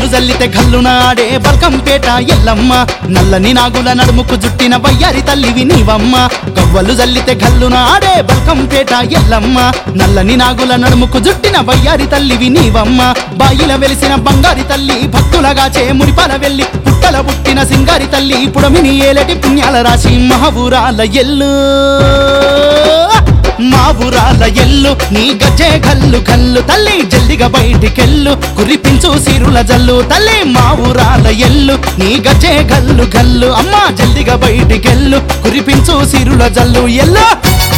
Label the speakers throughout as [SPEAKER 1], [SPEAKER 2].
[SPEAKER 1] జల్లితే గల్లునాడే బల్కంపేట ఎల్లమ్మ నల్లని నాగుల నడుముకు జుట్టిన వయ్యారి తల్లివి నీవమ్మ గవ్వలు జల్లితే గల్లునాడే బల్కంపేట ఎల్లమ్మ నల్లని నాగుల నడుముకు జుట్టిన వయ్యారి తల్లివి నీవమ్మ బాయిల వెలిసిన బంగారి తల్లి భక్తులగాచే మురిపాల వెళ్ళి పుట్టల పుట్టిన సింగారి తల్లి పుడమిని ఏలటి పుణ్యాల రాశి మహబూరాల ఎల్లు మా ఊరాల ఎల్లు నీ గజ్జే గల్లు గల్లు తల్లి జల్దిగా బయటికెళ్ళు కురిపించు సిరుల జల్లు తల్లి మా ఊరాల ఎల్లు నీ గజ్జే గల్లు గల్లు అమ్మా జల్దిగా బయటికెళ్ళు కురిపించు సిరుల జల్లు ఎల్లు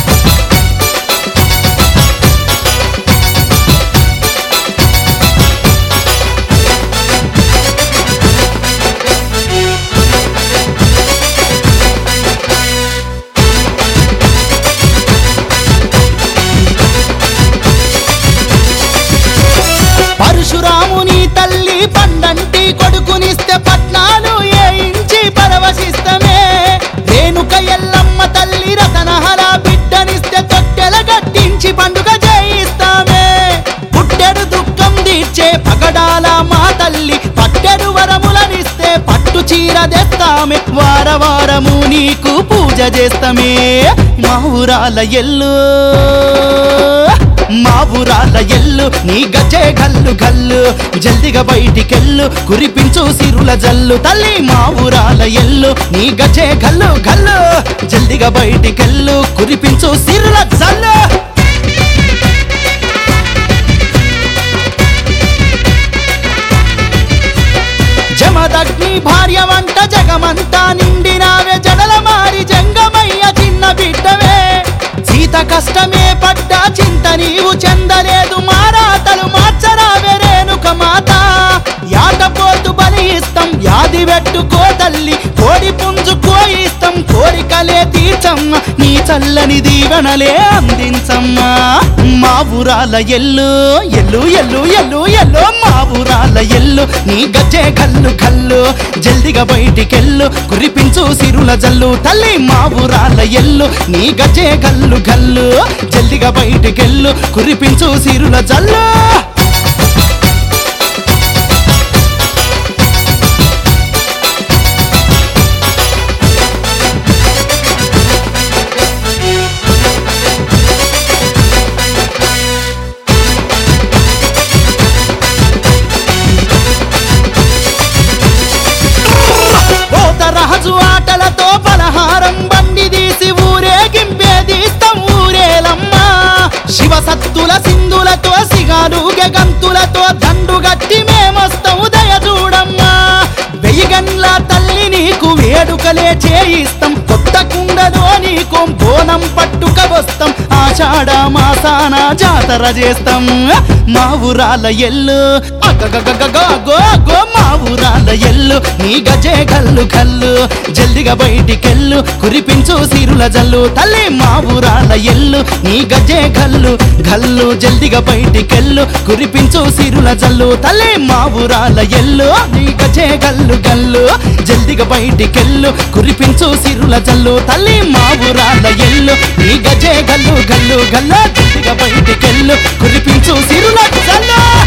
[SPEAKER 1] పరశురాముని తల్లి పండంటి కొడుకునిస్తే పట్నాలు ఏయించి పరవశిస్తమే రేణుక ఎల్లమ్మ తల్లి రతనహర బిడ్డనిస్తే తొట్టెల గట్టించి పండుగ చేయిస్తామే పుట్టెడు దుఃఖం తీర్చే పగడాల మా తల్లి పట్టెడు వరములనిస్తే పట్టు చీర తెస్తామే వారవారము నీకు పూజ చేస్తామే మా ఊరాల ఎల్లు మా ఊరాల ఎల్లు నీ గజ్జే గల్లు గల్లు జల్దిగా బయటికెళ్ళు కురిపించు సిరుల జల్లు తల్లి మా ఊరాల ఎల్లు నీ గజ్జే గల్లు గల్లు జల్దిగా బయటికెళ్ళు కురిపించు సిరుల జల్లు జమదగ్ని భార్య వంట జగమంతా నిండినావే జడల మారి జంగమయ్య చిన్న బిడ్డవే సీత కష్టమే పడ్డా చింత నీవు చెందలేదు మారాతలు మార్చరావే రేణుక మాత యాటపోతు బలి ఇస్తాం యాది పెట్టుకో తల్లి కోడి పుంజు కోయిస్తాం కోరికలే తీర్చమ్మ నీ చల్లని దీవెనలే అందించమ్మా మా ఊరాల ఎల్లు ఎల్లు ఎల్లు ఎల్లు ఎల్లు మా ఊరాల ఎల్లు నీ గజ్జే గల్లు గల్లు జల్దిగా బయటికెళ్ళు కురిపించు సిరుల జల్లు తల్లి మా ఊరాల ఎల్లు నీ గజ్జే గల్లు గల్లు జల్దిగా బయటికెళ్ళు కురిపించు సిరుల జల్లు రాజు ఆటలతో పలహారం బండి తీసి ఊరేగింపేదీస్తాం ఊరేలమ్మా శివ సత్తుల సింధులతో సిగాలుగె గంతులతో దండు గట్టి మేమొస్తాం దయ చూడమ్మా వెయ్యిగండ్ల తల్లి నీకు వేడుకలే చేయిస్తాం కొత్త కుండలో నీకు బోనం పట్టుక వస్తాం ఆషాఢ మాసాన జాతర చేస్తాం మా ఊరాల ఎల్లు అగగగగగో మా ఊరాల ఎల్లు నీ గజ్జే గల్లు గల్లు జల్దిగా బయటికెళ్ళు కురిపించు సిరుల జల్లు తల్లి మా ఊరాల ఎల్లు నీ గజ్జే గల్లు గల్లు జల్దిగా బయటికెళ్ళు కురిపించు సిరుల జల్లు తల్లి మా ఊరాల ఎల్లు నీ గజ్జే గల్లు గల్లు జల్దిగా బయటికెళ్ళు కురిపించు సిరుల జల్లు తల్లి మా ఊరాల ఎల్లు నీ గజ్జే గల్లు గల్లు గల్లు జల్దిగా బయటికెళ్ళు కురిపించు సిరుల జల్లు